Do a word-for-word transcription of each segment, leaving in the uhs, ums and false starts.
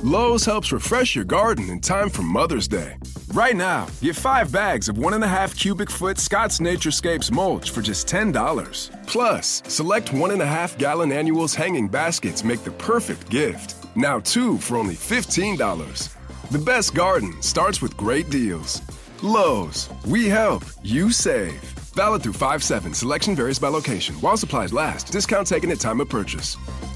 Lowe's helps refresh your garden in time for Mother's Day. Right now, get five bags of one and a half cubic foot Scott's Naturescapes mulch for just ten dollars. Plus, select one and a half gallon annuals hanging baskets make the perfect gift. Now two for only fifteen dollars. The best garden starts with great deals. Lowe's, we help, you save. Valid through five seven. Selection varies by location. While supplies last. Discount taken at time of purchase.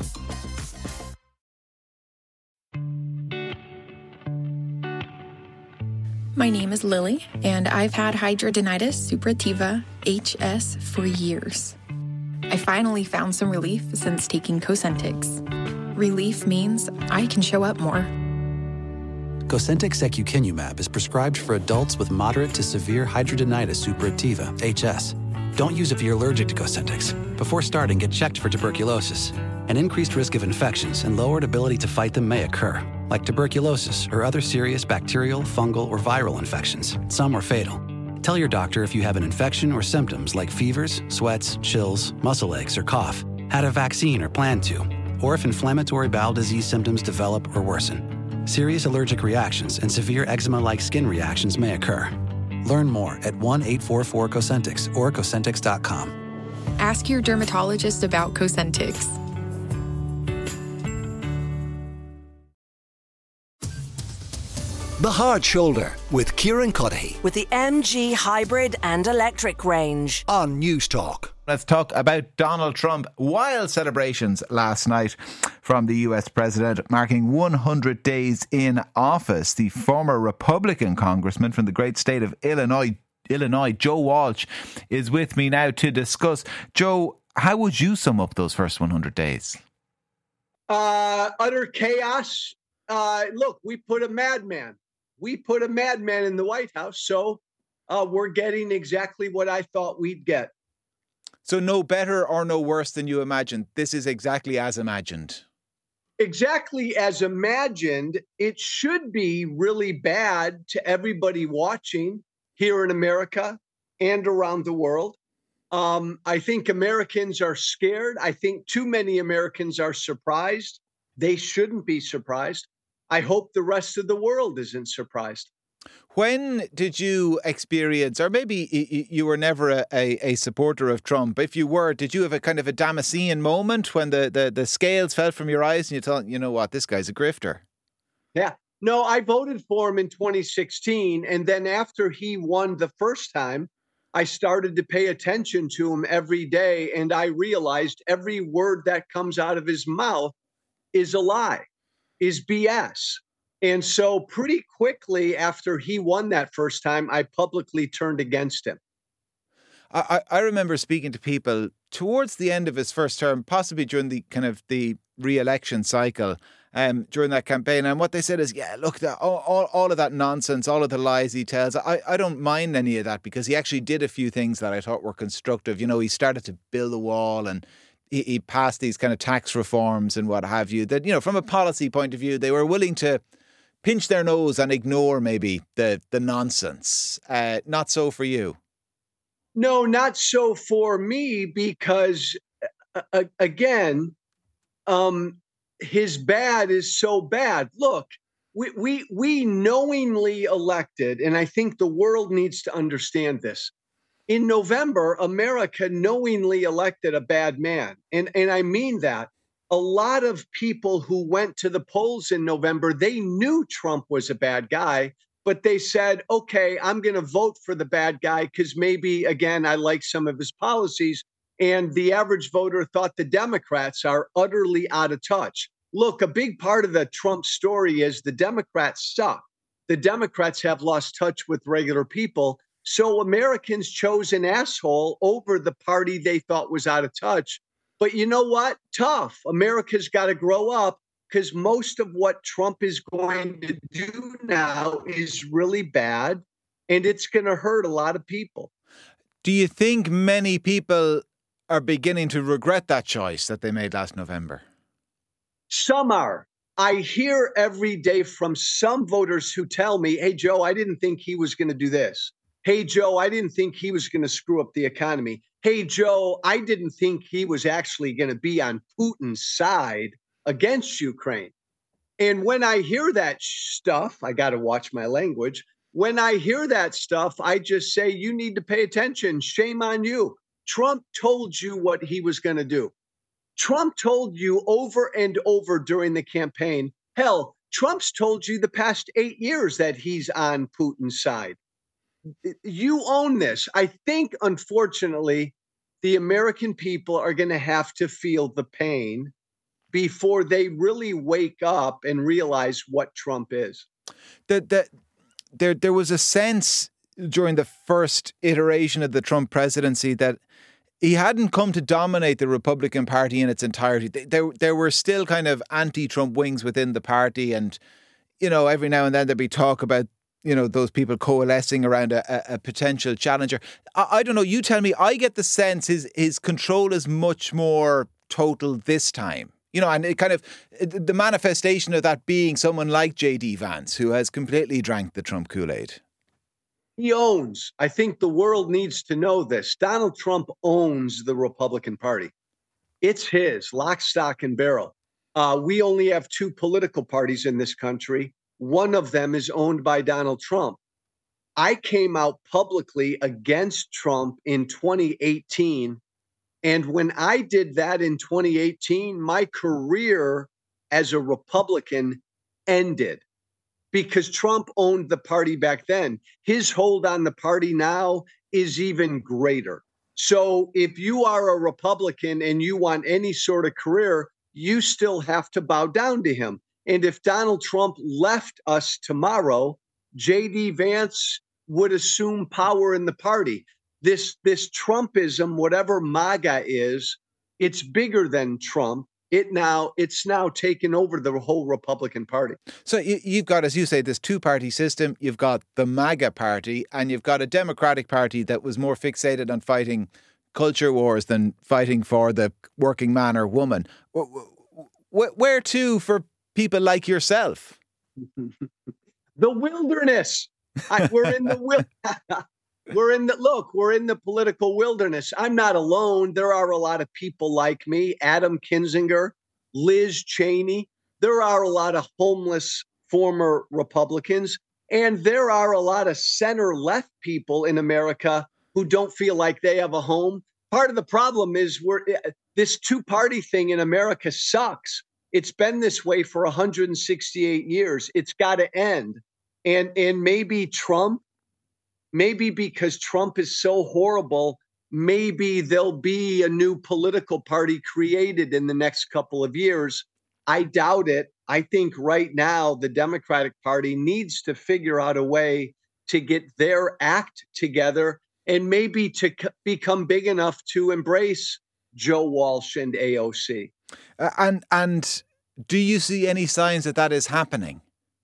My name is Lily, and I've had hidradenitis suppurativa, H S, for years. I finally found some relief since taking Cosentyx. Relief means I can show up more. Cosentyx secukinumab is prescribed for adults with moderate to severe hidradenitis suppurativa, H S. Don't use if you're allergic to Cosentyx. Before starting, get checked for tuberculosis. An increased risk of infections and lowered ability to fight them may occur, like tuberculosis or other serious bacterial, fungal, or viral infections. Some are fatal. Tell your doctor if you have an infection or symptoms like fevers, sweats, chills, muscle aches, or cough, had a vaccine or plan to, or if inflammatory bowel disease symptoms develop or worsen. Serious allergic reactions and severe eczema-like skin reactions may occur. Learn more at one eight four four Cosentyx or Cosentyx dot com. Ask your dermatologist about Cosentyx. The Hard Shoulder with Kieran Cuddihy with the M G hybrid and electric range on News Talk. Let's talk about Donald Trump. Wild celebrations last night from the U S president, marking one hundred days in office. The former Republican congressman from the great state of Illinois, Illinois, Joe Walsh, is with me now to discuss. Joe, how would you sum up those first one hundred days? Uh, utter chaos. Uh, look, we put a madman. We put a madman in the White House, so uh, we're getting exactly what I thought we'd get. So no better or no worse than you imagined. This is exactly as imagined. Exactly as imagined. It should be really bad to everybody watching here in America and around the world. Um, I think Americans are scared. I think too many Americans are surprised. They shouldn't be surprised. I hope the rest of the world isn't surprised. When did you experience, or maybe you were never a, a, a supporter of Trump, if you were, did you have a kind of a Damascene moment when the, the, the scales fell from your eyes and you thought, you know what, this guy's a grifter? Yeah. No, I voted for him in twenty sixteen. And then after he won the first time, I started to pay attention to him every day. And I realized every word that comes out of his mouth is a lie, is B S. And so pretty quickly after he won that first time, I publicly turned against him. I, I remember speaking to people towards the end of his first term, possibly during the kind of the re-election cycle, um, during that campaign. And what they said is, yeah, look, the, all, all, all of that nonsense, all of the lies he tells, I, I don't mind any of that because he actually did a few things that I thought were constructive. You know, he started to build a wall and he, he passed these kind of tax reforms and what have you that, you know, from a policy point of view, they were willing to pinch their nose and ignore maybe the, the nonsense. Uh, not so for you. No, not so for me, because uh, again, um, his bad is so bad. Look, we, we, we knowingly elected, and I think the world needs to understand this. In November, America knowingly elected a bad man. And, and I mean that. A lot of people who went to the polls in November, they knew Trump was a bad guy, but they said, okay, I'm going to vote for the bad guy because maybe, again, I like some of his policies. And the average voter thought the Democrats are utterly out of touch. Look, a big part of the Trump story is the Democrats suck. The Democrats have lost touch with regular people. So Americans chose an asshole over the party they thought was out of touch. But you know what? Tough. America's got to grow up because most of what Trump is going to do now is really bad, and it's going to hurt a lot of people. Do you think many people are beginning to regret that choice that they made last November? Some are. I hear every day from some voters who tell me, hey, Joe, I didn't think he was going to do this. Hey, Joe, I didn't think he was going to screw up the economy. Hey, Joe, I didn't think he was actually going to be on Putin's side against Ukraine. And when I hear that stuff, I got to watch my language. When I hear that stuff, I just say, you need to pay attention. Shame on you. Trump told you what he was going to do. Trump told you over and over during the campaign. Hell, Trump's told you the past eight years that he's on Putin's side. You own this. I think, unfortunately, the American people are going to have to feel the pain before they really wake up and realize what Trump is. The, the, there, there was a sense during the first iteration of the Trump presidency that he hadn't come to dominate the Republican Party in its entirety. There, there were still kind of anti-Trump wings within the party, and you know, every now and then there'd be talk about, you know, those people coalescing around a, a, a potential challenger. I, I don't know. You tell me. I get the sense his his control is much more total this time. You know, and it kind of the manifestation of that being someone like J D Vance, who has completely drank the Trump Kool-Aid. He owns. I think the world needs to know this. Donald Trump owns the Republican Party. It's his, lock, stock, and barrel. Uh, we only have two political parties in this country. One of them is owned by Donald Trump. I came out publicly against Trump in twenty eighteen. And when I did that in twenty eighteen, my career as a Republican ended because Trump owned the party back then. His hold on the party now is even greater. So if you are a Republican and you want any sort of career, you still have to bow down to him. And if Donald Trump left us tomorrow, J D Vance would assume power in the party. This, this Trumpism, whatever MAGA is, it's bigger than Trump. It now, it's now taken over the whole Republican Party. So you, you've got, as you say, this two-party system. You've got the MAGA party, and you've got a Democratic Party that was more fixated on fighting culture wars than fighting for the working man or woman. Where to for people like yourself? The wilderness. I, we're in the wil- We're in the look. We're in the political wilderness. I'm not alone. There are a lot of people like me. Adam Kinzinger, Liz Cheney. There are a lot of homeless former Republicans, and there are a lot of center-left people in America who don't feel like they have a home. Part of the problem is we're this two-party thing in America sucks. It's been this way for one hundred sixty-eight years. It's got to end. And and maybe Trump, maybe because Trump is so horrible, maybe there'll be a new political party created in the next couple of years. I doubt it. I think right now the Democratic Party needs to figure out a way to get their act together and maybe to c- become big enough to embrace Joe Walsh and A O C. Uh, and and do you see any signs that that is happening?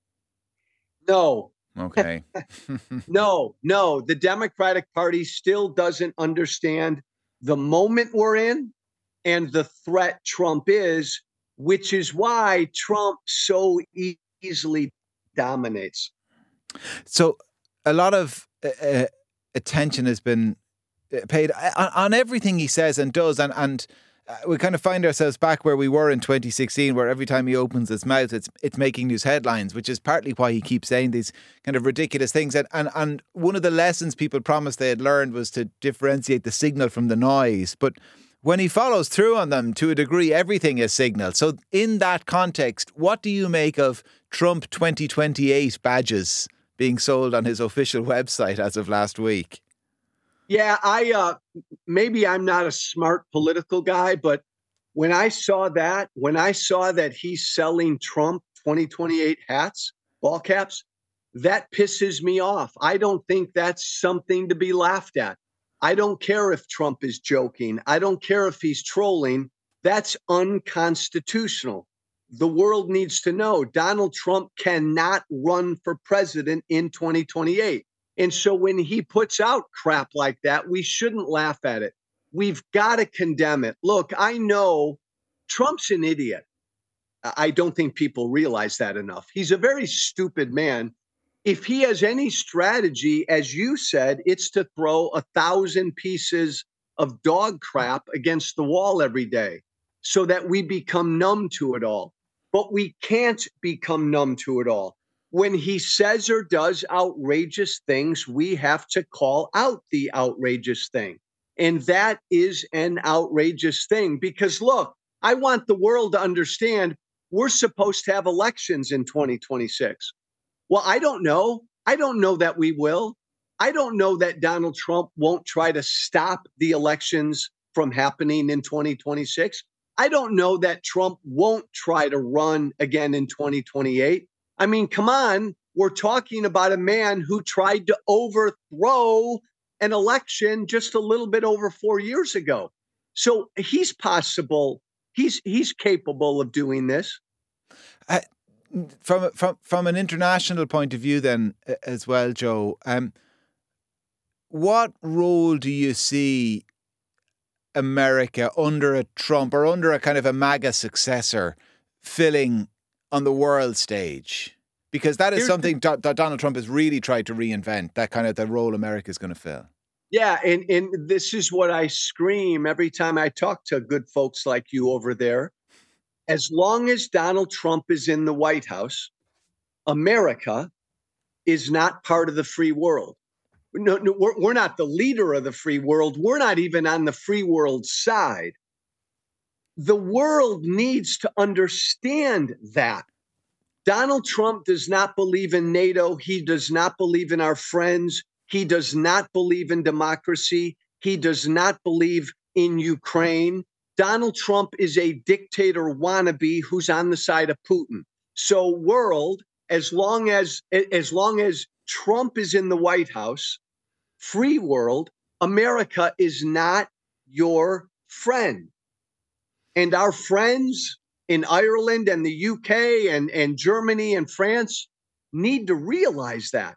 No. Okay. no, no. The Democratic Party still doesn't understand the moment we're in and the threat Trump is, which is why Trump so e- easily dominates. So a lot of uh, attention has been paid on, on everything he says and does, and and uh, we kind of find ourselves back where we were in twenty sixteen, where every time he opens his mouth, it's it's making news headlines, which is partly why he keeps saying these kind of ridiculous things. And and, and one of the lessons people promised they had learned was to differentiate the signal from the noise. But when he follows through on them, to a degree, everything is signal. So in that context, what do you make of Trump twenty twenty-eight badges being sold on his official website as of last week? Yeah, I uh, maybe I'm not a smart political guy, but when I saw that, when I saw that he's selling Trump twenty twenty-eight hats, ball caps, that pisses me off. I don't think that's something to be laughed at. I don't care if Trump is joking. I don't care if he's trolling. That's unconstitutional. The world needs to know Donald Trump cannot run for president in twenty twenty-eight. And so when he puts out crap like that, we shouldn't laugh at it. We've got to condemn it. Look, I know Trump's an idiot. I don't think people realize that enough. He's a very stupid man. If he has any strategy, as you said, it's to throw a thousand pieces of dog crap against the wall every day so that we become numb to it all. but we can't become numb to it all. When he says or does outrageous things, we have to call out the outrageous thing. And that is an outrageous thing because, look, I want the world to understand we're supposed to have elections in twenty twenty-six. Well, I don't know. I don't know that we will. I don't know that Donald Trump won't try to stop the elections from happening in twenty twenty-six. I don't know that Trump won't try to run again in twenty twenty-eight. I mean, come on. We're talking about a man who tried to overthrow an election just a little bit over four years ago. So he's possible. He's he's capable of doing this. Uh, from from from an international point of view, then as well, Joe. Um, what role do you see America under a Trump or under a kind of a MAGA successor filling on the world stage? Because that is Here's something the, that Donald Trump has really tried to reinvent, that kind of the role America is going to fill. Yeah, and, and this is what I scream every time I talk to good folks like you over there. As long as Donald Trump is in the White House, America is not part of the free world. No, no, we're, we're not the leader of the free world. We're not even on the free world side. The world needs to understand that. Donald Trump does not believe in NATO. He does not believe in our friends. He does not believe in democracy. He does not believe in Ukraine. Donald Trump is a dictator wannabe who's on the side of Putin. So, world, as long as as long as Trump is in the White House, free world, America is not your friend. And our friends in Ireland and the U K and, and Germany and France need to realize that.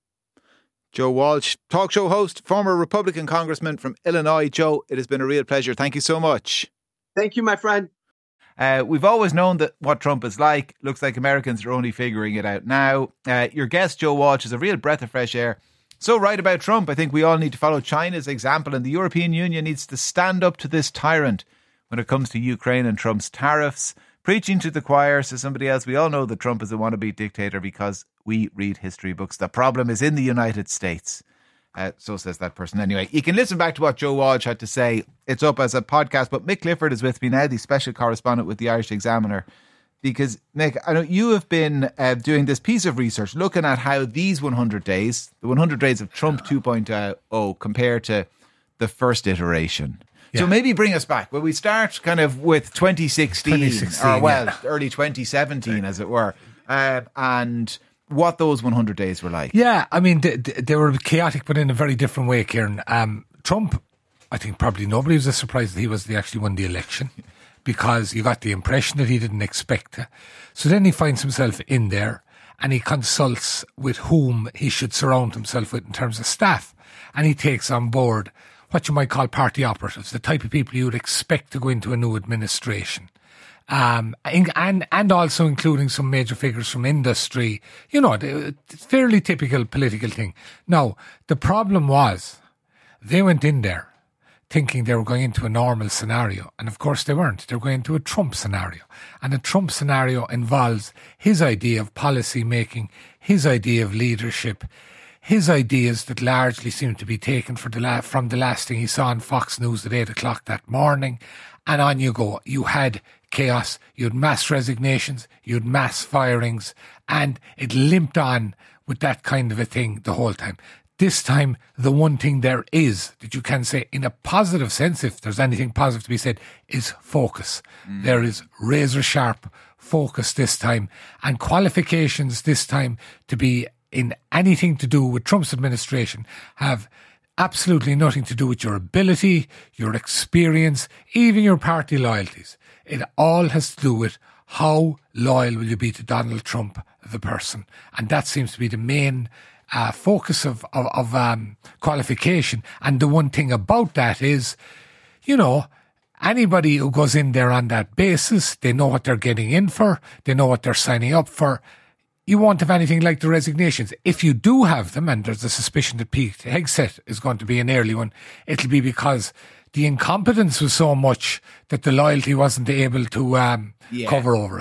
Joe Walsh, talk show host, former Republican congressman from Illinois. Joe, it has been a real pleasure. Thank you so much. Thank you, my friend. Uh, we've always known that what Trump is like. Looks like Americans are only figuring it out now. Uh, your guest, Joe Walsh, is a real breath of fresh air. So right about Trump. I think we all need to follow China's example, and the European Union needs to stand up to this tyrant when it comes to Ukraine and Trump's tariffs. Preaching to the choir, says somebody else. We all know that Trump is a wannabe dictator because we read history books. The problem is in the United States. Uh, so says that person. Anyway, you can listen back to what Joe Walsh had to say. It's up as a podcast. But Mick Clifford is with me now, the special correspondent with the Irish Examiner. Because, Mick, I know you have been uh, doing this piece of research looking at how these one hundred days, the one hundred days of Trump two point oh, compare to the first iteration. Yeah. So maybe bring us back. Well, we start kind of with twenty sixteen, twenty sixteen or well, yeah. early twenty seventeen, as it were, uh, and what those one hundred days were like. Yeah, I mean, they, they were chaotic, but in a very different way, Kieran. Um, Trump, I think probably nobody was as surprised that he was the actually won the election because you got the impression that he didn't expect to. So then he finds himself in there and he consults with whom he should surround himself with in terms of staff. And he takes on board what you might call party operatives, the type of people you would expect to go into a new administration. Um, and, and also including some major figures from industry. You know, it's a fairly typical political thing. Now, the problem was they went in there thinking they were going into a normal scenario. And of course they weren't. They were going into a Trump scenario. And a Trump scenario involves his idea of policy making, his idea of leadership, his ideas that largely seem to be taken for the la- from the last thing he saw on Fox News at eight o'clock that morning. And on you go. You had chaos, you had mass resignations, you had mass firings, and it limped on with that kind of a thing the whole time. This time, the one thing there is that you can say in a positive sense, if there's anything positive to be said, is focus. Mm. There is razor sharp focus this time and qualifications this time to be in anything to do with Trump's administration have absolutely nothing to do with your ability, your experience, even your party loyalties. It all has to do with how loyal will you be to Donald Trump, the person. And that seems to be the main uh, focus of, of, of um, qualification. And the one thing about that is, you know, anybody who goes in there on that basis, they know what they're getting in for, they know what they're signing up for. You won't have anything like the resignations. If you do have them, and there's a suspicion that Pete Hegseth is going to be an early one, it'll be because the incompetence was so much that the loyalty wasn't able to um, yeah. cover over it.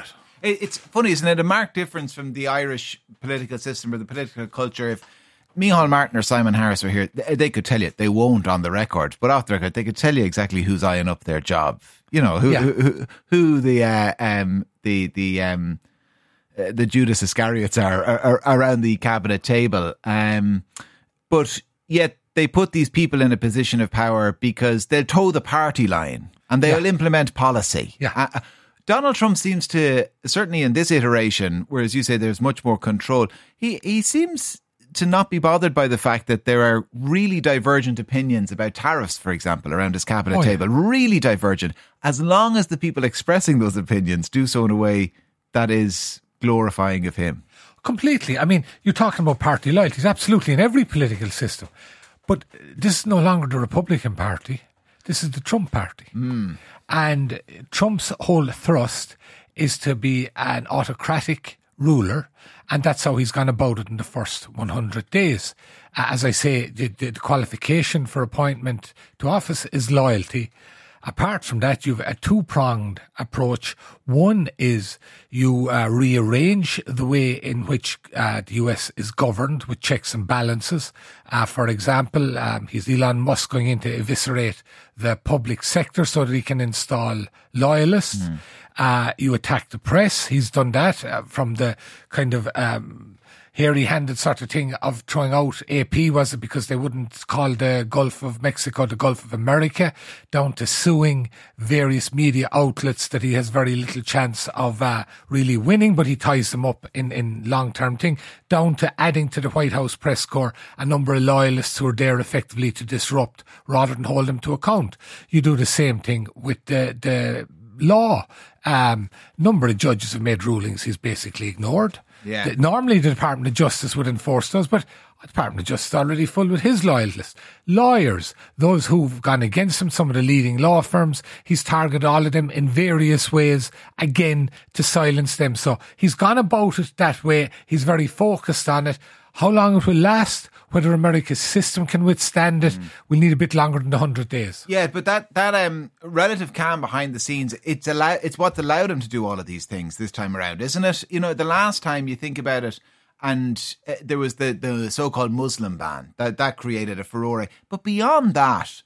It, it's funny, isn't it? A marked difference from the Irish political system or the political culture. If Micheál Martin or Simon Harris were here, they, they could tell you. They won't on the record, but off the record, they could tell you exactly who's eyeing up their job. You know, who Yeah. who, who, who the uh, um the the um uh, the Judas Iscariots are, are, are around the cabinet table. Um, but yet they put these people in a position of power because they'll toe the party line and they'll Yeah. implement policy. Yeah. Uh, Donald Trump seems to, certainly in this iteration, whereas you say there's much more control, he, he seems to not be bothered by the fact that there are really divergent opinions about tariffs, for example, around his cabinet Oh, yeah. table. Really divergent. As long as the people expressing those opinions do so in a way that is glorifying of him. Completely. I mean, you're talking about party loyalties, absolutely, in every political system. But this is no longer the Republican Party. This is the Trump Party. Mm. And Trump's whole thrust is to be an autocratic ruler, and that's how he's gone about it in the first one hundred days. Uh, as I say, the, the qualification for appointment to office is loyalty. Apart from that, you've a two-pronged approach. One is you uh, rearrange the way in which uh, the U S is governed with checks and balances. Uh, for example, um, he's Elon Musk going in to eviscerate the public sector so that he can install loyalists. Mm. Uh, you attack the press. He's done that uh, from the kind of um, hairy-handed sort of thing of throwing out A P, was it because they wouldn't call the Gulf of Mexico the Gulf of America, down to suing various media outlets that he has very little chance of uh, really winning, but he ties them up in, in long-term thing, down to adding to the White House press corps a number of loyalists who are there effectively to disrupt rather than hold them to account. You do the same thing with the, the law. Um, number of judges have made rulings he's basically ignored. Yeah. The, normally the Department of Justice would enforce those, but the Department of Justice is already full with his loyalists. Lawyers, those who've gone against him, some of the leading law firms, he's targeted all of them in various ways, again, to silence them. So he's gone about it that way. He's very focused on it. How long it will last, whether America's system can withstand it, mm. we'll need a bit longer than one hundred days. Yeah, but that that um, relative calm behind the scenes, it's allow, it's what allowed him to do all of these things this time around, isn't it? You know, the last time you think about it, and uh, there was the, the so-called Muslim ban, that, that created a furore. But beyond that,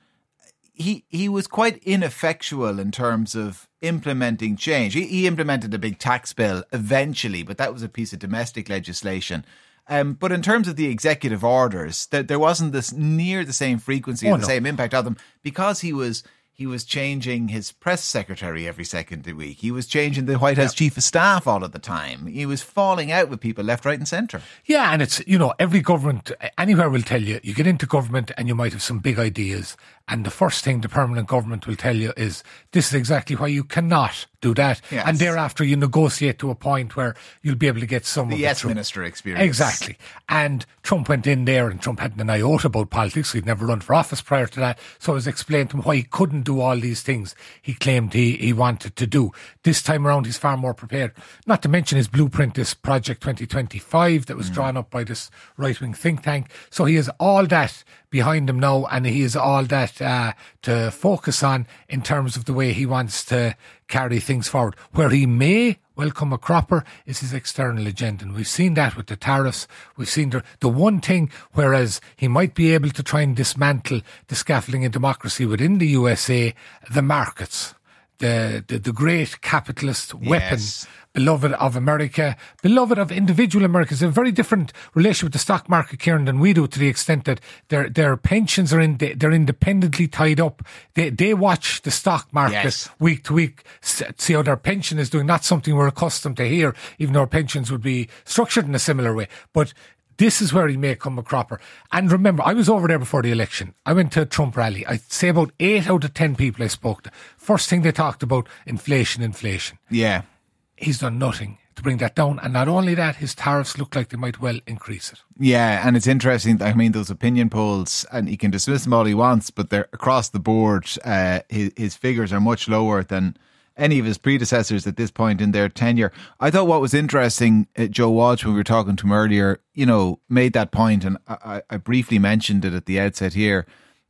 he he was quite ineffectual in terms of implementing change. He, he implemented a big tax bill eventually, but that was a piece of domestic legislation. Um, but in terms of the executive orders, that there wasn't this near the same frequency Oh, or the no. same impact of them, because he was he was changing his press secretary every second week. He was changing the White House chief of staff all of the time. He was falling out with people left, right, and centre. Yeah, and it's, you know, every government anywhere will tell you, you get into government and you might have some big ideas, and the first thing the permanent government will tell you is this is exactly why you cannot do that. Yes. And thereafter you negotiate to a point where you'll be able to get some The of it yes through. minister experience. Exactly. And Trump went in there, and Trump hadn't an iota about politics. He'd never run for office prior to that. So it was explained to him why he couldn't do all these things he claimed he, he wanted to do. This time around, he's far more prepared. Not to mention his blueprint, this Project twenty twenty-five that was mm. drawn up by this right-wing think tank. So he has all that behind him now, and he has all that uh, to focus on in terms of the way he wants to carry things forward. Where he may well come a cropper is his external agenda, and we've seen that with the tariffs. We've seen the, the one thing, whereas he might be able to try and dismantle the scaffolding of democracy within the U S A, the markets, the the, the great capitalist weapon, Yes. beloved of America, beloved of individual Americans. A very different relationship with the stock market, Kieran, than we do, to the extent that their their pensions are in they're independently tied up. They they watch the stock market Yes. week to week, see how their pension is doing. Not something we're accustomed to here, even though our pensions would be structured in a similar way. But this is where he may come a cropper. And remember, I was over there before the election. I went to a Trump rally. I'd say about eight out of ten people I spoke to, first thing they talked about, inflation, inflation. Yeah. He's done nothing to bring that down. And not only that, his tariffs look like they might well increase it. Yeah, and it's interesting. I mean, those opinion polls, and he can dismiss them all he wants, but they're across the board. Uh, his, his figures are much lower than any of his predecessors at this point in their tenure. I thought what was interesting, uh, Joe Walsh, when we were talking to him earlier, you know, made that point, and I, I briefly mentioned it at the outset here, that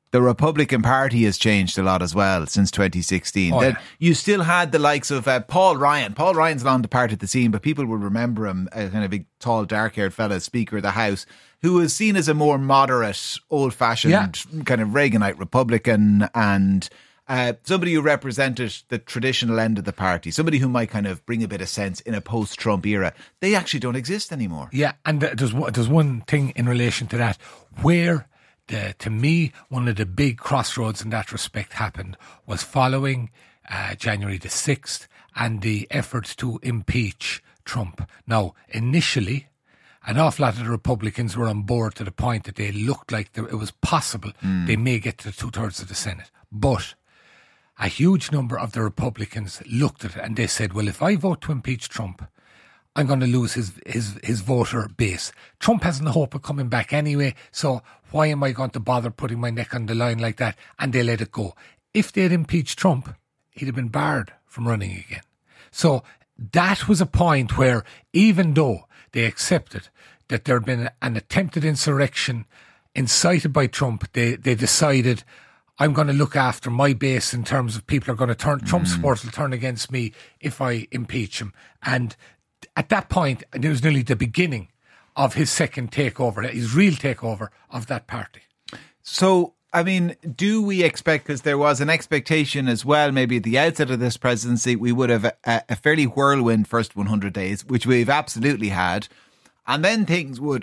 the Republican Party has changed a lot as well since twenty sixteen. Oh, that yeah. You still had the likes of uh, Paul Ryan. Paul Ryan's long departed the scene, but people will remember him, a kind of big, tall, dark-haired fella, Speaker of the House, who was seen as a more moderate, old-fashioned, Yeah. kind of Reaganite Republican, and uh, somebody who represented the traditional end of the party, somebody who might kind of bring a bit of sense in a post-Trump era. They actually don't exist anymore. Yeah, and th- there's one- there's one thing in relation to that where. The, to me, one of the big crossroads in that respect happened was following uh, January the sixth and the efforts to impeach Trump. Now, initially, an awful lot of the Republicans were on board to the point that they looked like there, it was possible mm. they may get to two-thirds of the Senate. But a huge number of the Republicans looked at it and they said, well, if I vote to impeach Trump, I'm going to lose his, his, his voter base. Trump hasn't the hope of coming back anyway, so why am I going to bother putting my neck on the line like that? And they let it go. If they'd impeached Trump, he'd have been barred from running again. So that was a point where, even though they accepted that there had been an attempted insurrection incited by Trump, they, they decided, I'm going to look after my base in terms of people are going to turn, mm. Trump supporters will turn against me if I impeach him. And at that point, it was nearly the beginning of his second takeover, his real takeover of that party. So, I mean, do we expect, because there was an expectation as well, maybe at the outset of this presidency, we would have a, a fairly whirlwind first one hundred days, which we've absolutely had, and then things would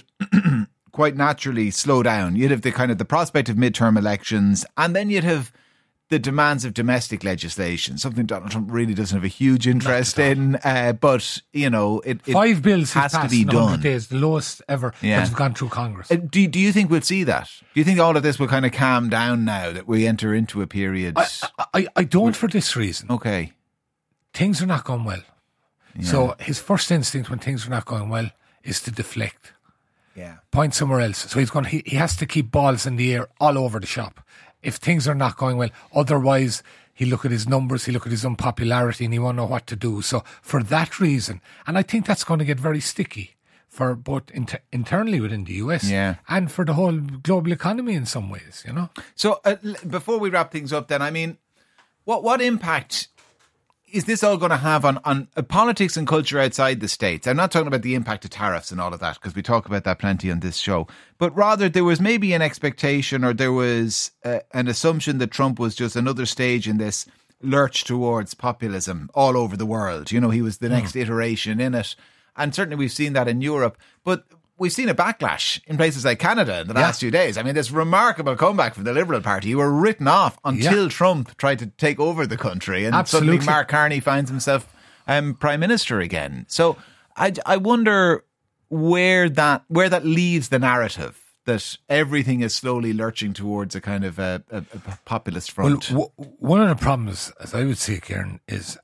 quite naturally slow down. You'd have the kind of the prospect of midterm elections, and then you'd have the demands of domestic legislation, something Donald Trump really doesn't have a huge interest in, uh, but, you know, it, it Five bills has passed to be in one hundred done. days, the lowest ever Yeah. that have gone through Congress. Uh, do, do you think we'll see that? Do you think all of this will kind of calm down now that we enter into a period? I, I, I don't for this reason. Okay. Things are not going well. Yeah. So his first instinct when things are not going well is to deflect. Yeah. Point somewhere else. So he's going. He, he has to keep balls in the air all over the shop. If things are not going well, otherwise he look at his numbers, he look at his unpopularity, and he won't know what to do. So for that reason, and I think that's going to get very sticky for both inter- internally within the U S Yeah. and for the whole global economy in some ways. You know. So uh, l- before we wrap things up, then, I mean, what what impact is this all going to have on, on uh, politics and culture outside the States? I'm not talking about the impact of tariffs and all of that, because we talk about that plenty on this show. But rather, there was maybe an expectation, or there was uh, an assumption that Trump was just another stage in this lurch towards populism all over the world. You know, he was the next mm. iteration in it. And certainly we've seen that in Europe. But we've seen a backlash in places like Canada in the yeah. last few days. I mean, this remarkable comeback from the Liberal Party. You were written off until yeah. Trump tried to take over the country. And Absolutely. suddenly Mark Carney finds himself um, Prime Minister again. So I, I wonder where that where that leaves the narrative that everything is slowly lurching towards a kind of a, a, a populist front. Well, w- one of the problems, as I would see it, Kieran, is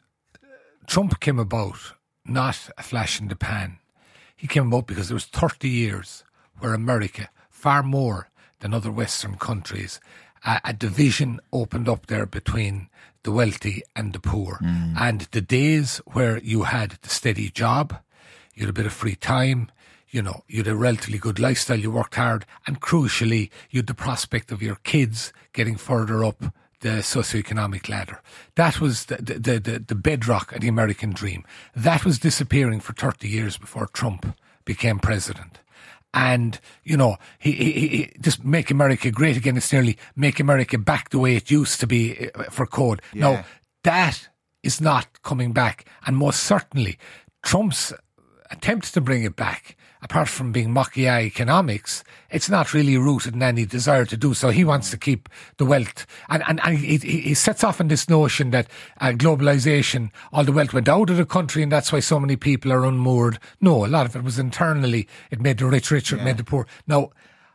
Trump came about not a flash in the pan. He came about because there was thirty years where America, far more than other Western countries, a, a division opened up there between the wealthy and the poor. Mm. And the days where you had the steady job, you had a bit of free time, you know, you had a relatively good lifestyle, you worked hard, and crucially, you had the prospect of your kids getting further up the socioeconomic ladder. That was the, the, the, the bedrock of the American dream. That was disappearing for thirty years before Trump became president. And, you know, he, he, he just make America great again. It's nearly make America back the way it used to be for code. Yeah. Now, that is not coming back. And most certainly, Trump's attempts to bring it back, apart from being Machiavellian economics, it's not really rooted in any desire to do so. He wants to keep the wealth. And, and, and he, he sets off on this notion that uh, globalization, all the wealth went out of the country and that's why so many people are unmoored. No, a lot of it was internally. It made the rich richer, yeah. It made the poor. Now,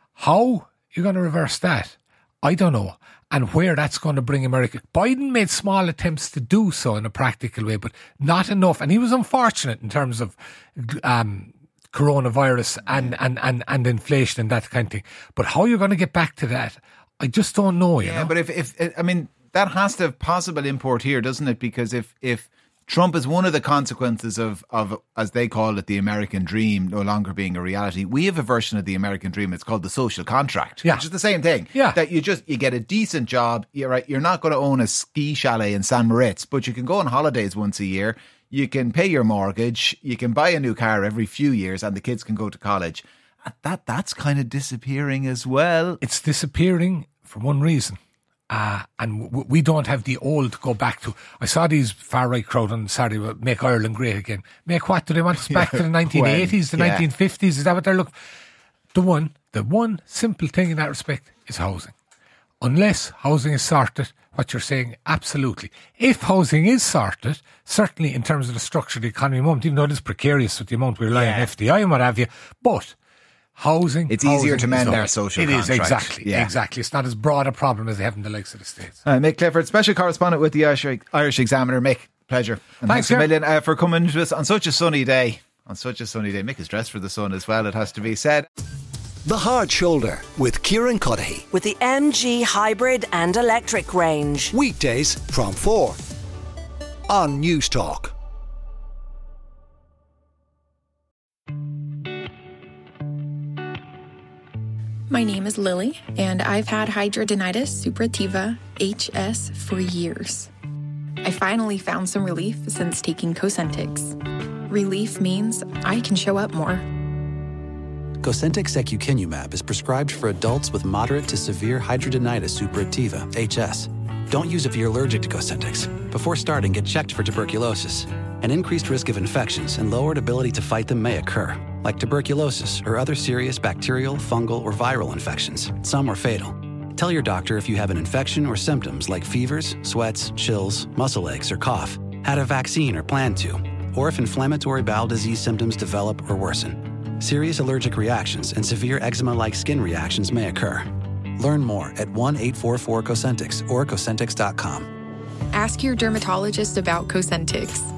how you're going to reverse that? I don't know. And where that's going to bring America. Biden made small attempts to do so in a practical way, but not enough. And he was unfortunate in terms of um, coronavirus and, and, and, and inflation and that kind of thing. But how you're going to get back to that, I just don't know. You yeah, know? but if, if I mean, that has to have possible import here, doesn't it? Because if if Trump is one of the consequences of, of, as they call it, the American dream no longer being a reality. We have a version of the American dream. It's called the social contract, yeah. which is the same thing. Yeah. That you just, you get a decent job. You're right. You're not going to own a ski chalet in San Moritz, but you can go on holidays once a year. You can pay your mortgage. You can buy a new car every few years and the kids can go to college. And that, that's kind of disappearing as well. It's disappearing for one reason. Uh, and w- we don't have the old to go back to. I saw these far-right crowd on Saturday, make Ireland great again. Make what? Do they want us back to the nineteen eighties, the yeah. nineteen fifties? Is that what they're looking for? The one, the one simple thing in that respect is housing. Unless housing is sorted, what you're saying, absolutely. If housing is sorted, certainly in terms of the structure of the economy, moment, even though it is precarious with the amount we rely yeah. on F D I and what have you, but housing, it's housing easier to mend our social it contract. It is, exactly, yeah. exactly. It's not as broad a problem as they have in the likes of the States. Uh, Mick Clifford, special correspondent with the Irish, Irish Examiner. Mick, pleasure. And thanks, thanks a million uh, for coming to us on such a sunny day. On such a sunny day. Mick is dressed for the sun as well, it has to be said. The Hard Shoulder with Kieran Cuddihy. With the M G hybrid and electric range. Weekdays from four on News Talk. My name is Lily, and I've had hidradenitis suppurativa, H S, for years. I finally found some relief since taking Cosentyx. Relief means I can show up more. Cosentyx secukinumab is prescribed for adults with moderate to severe hidradenitis suppurativa, H S. Don't use if you're allergic to Cosentyx. Before starting, get checked for tuberculosis. An increased risk of infections and lowered ability to fight them may occur, like tuberculosis or other serious bacterial, fungal, or viral infections. Some are fatal. Tell your doctor if you have an infection or symptoms like fevers, sweats, chills, muscle aches, or cough, had a vaccine or plan to, or if inflammatory bowel disease symptoms develop or worsen. Serious allergic reactions and severe eczema-like skin reactions may occur. Learn more at one eight four four Cosentyx or Cosentyx dot com. Ask your dermatologist about Cosentyx.